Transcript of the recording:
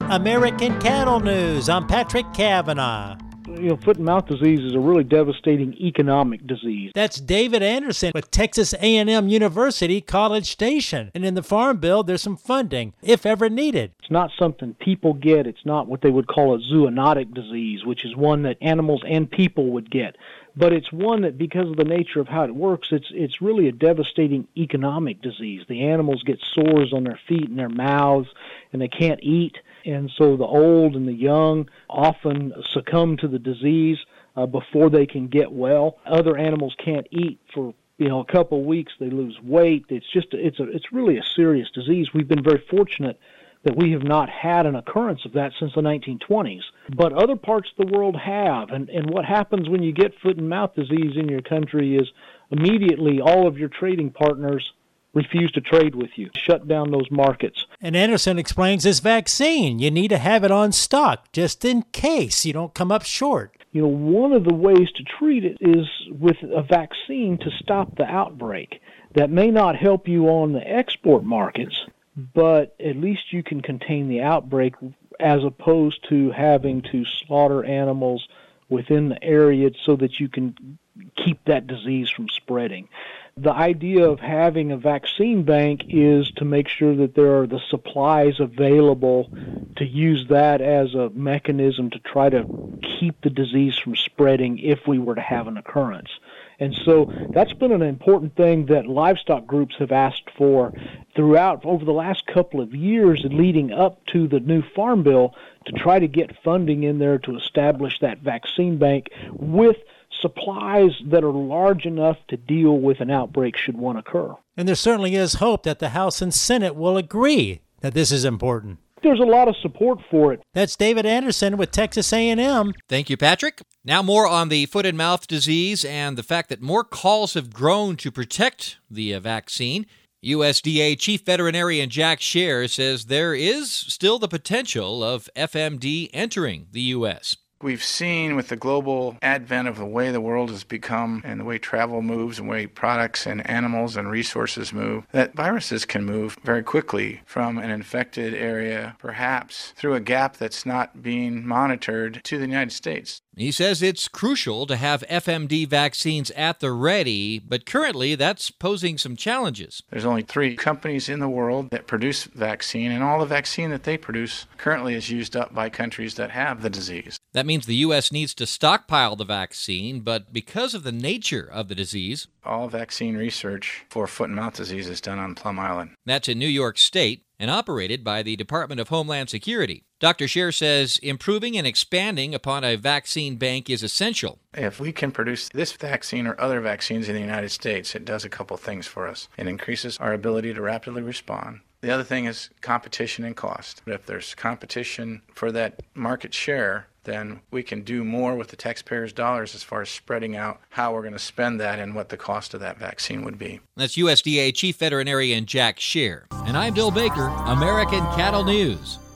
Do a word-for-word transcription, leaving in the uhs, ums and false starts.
American Cattle News. I'm Patrick Cavanaugh. You know, foot and mouth disease is a really devastating economic disease. That's David Anderson with Texas A and M University College Station. And in the Farm Bill, there's some funding, if ever needed. It's not something people get. It's not what they would call a zoonotic disease, which is one that animals and people would get. But it's one that, because of the nature of how it works, it's it's really a devastating economic disease. The animals get sores on their feet and their mouths, and they can't eat. And so the old and the young often succumb to the disease uh, before they can get well. Other animals can't eat for you know a couple of weeks. They lose weight. It's just it's a it's really a serious disease. We've been very fortunate that we have not had an occurrence of that since the nineteen twenties. But other parts of the world have. And, and what happens when you get foot and mouth disease in your country is immediately all of your trading partners refuse to trade with you, shut down those markets. And Anderson explains this vaccine. You need to have it on stock just in case you don't come up short. You know, one of the ways to treat it is with a vaccine to stop the outbreak. That may not help you on the export markets, but at least you can contain the outbreak as opposed to having to slaughter animals within the area so that you can keep that disease from spreading. The idea of having a vaccine bank is to make sure that there are the supplies available to use that as a mechanism to try to keep the disease from spreading if we were to have an occurrence. And so that's been an important thing that livestock groups have asked for throughout over the last couple of years leading up to the new Farm Bill to try to get funding in there to establish that vaccine bank with supplies that are large enough to deal with an outbreak should one occur. And there certainly is hope that the House and Senate will agree that this is important. There's a lot of support for it. That's David Anderson with Texas A and M. Thank you, Patrick. Now more on the foot and mouth disease and the fact that more calls have grown to protect the vaccine. U S D A Chief Veterinarian Jack Scher says there is still the potential of F M D entering the U S We've seen with the global advent of the way the world has become and the way travel moves and the way products and animals and resources move, that viruses can move very quickly from an infected area, perhaps through a gap that's not being monitored, to the United States. He says it's crucial to have F M D vaccines at the ready, but currently that's posing some challenges. There's only three companies in the world that produce vaccine, and all the vaccine that they produce currently is used up by countries that have the disease. That means the U S needs to stockpile the vaccine, but because of the nature of the disease, all vaccine research for foot and mouth disease is done on Plum Island. That's in New York State and operated by the Department of Homeland Security. Doctor Scher says improving and expanding upon a vaccine bank is essential. If we can produce this vaccine or other vaccines in the United States, it does a couple things for us. It increases our ability to rapidly respond. The other thing is competition and cost. If there's competition for that market share, then we can do more with the taxpayers' dollars as far as spreading out how we're going to spend that and what the cost of that vaccine would be. That's U S D A Chief Veterinarian Jack Scher. And I'm Bill Baker, American Cattle News.